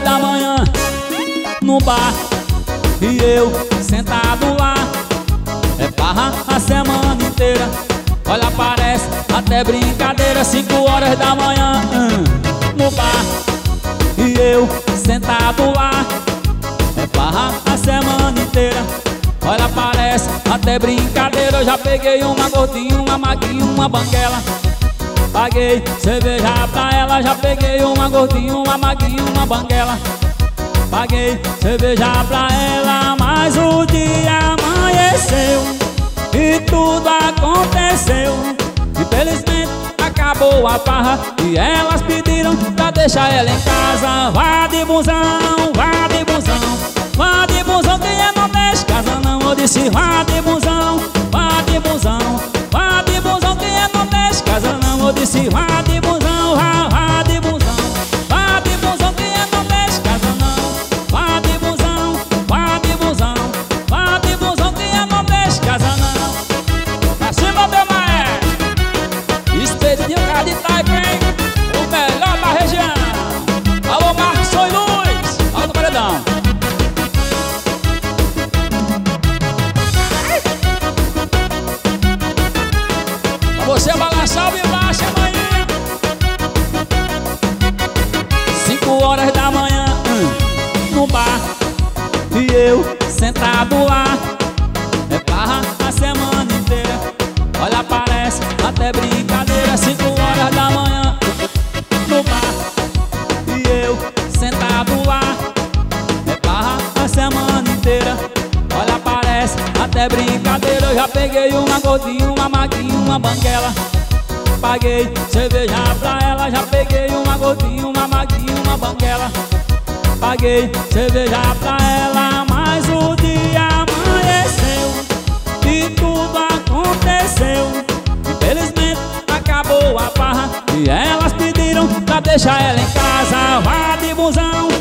da manhã, no bar, e eu sentado lá. É barra a semana inteira. Olha, parece até brincadeira. 5 horas da manhã, no bar, e eu sentado lá. É barra a semana inteira. Olha, parece até brincadeira. Eu já peguei uma gordinha, uma magrinha, uma banguela. Paguei cerveja pra ela. Já peguei uma gordinha, uma magrinha, uma banguela. Paguei cerveja pra ela. Mas o dia amanheceu e tudo aconteceu. Infelizmente acabou a farra e elas pediram pra deixar ela em casa. Vá de busão, vá de busão, vá de busão, quem é não deixa casa não. Eu disse vá de busão, vá de busão, vá de busão, quem é não deixa casa não. Eu disse vá de busão, vá de busão, vá de busão, quem é não deixa casa não. Vá de busão, vá de busão, vá de busão, quem é não deixa casa não. Pra cima, meu maestro, Espetinho Cara de Taipei, o melhor da região. Alô, Marcos e Luz, alto paredão. Pra você balançar o vivache amanhã. 5 horas da manhã, no bar, e eu sentado lá. É barra a semana inteira. Olha, parece até brincadeira. 5 horas da manhã, no bar, e eu sentado lá. É barra a semana inteira. Olha, parece até brincadeira. Eu já peguei uma gordinha, uma magrinha, uma banguela. Paguei cerveja pra ela. Já peguei uma gordinha, uma magrinha, uma banguela. Paguei cerveja pra ela. Mas o dia amanheceu e tudo aconteceu. Infelizmente acabou a farra e elas pediram pra deixar ela em casa. Vá de busão,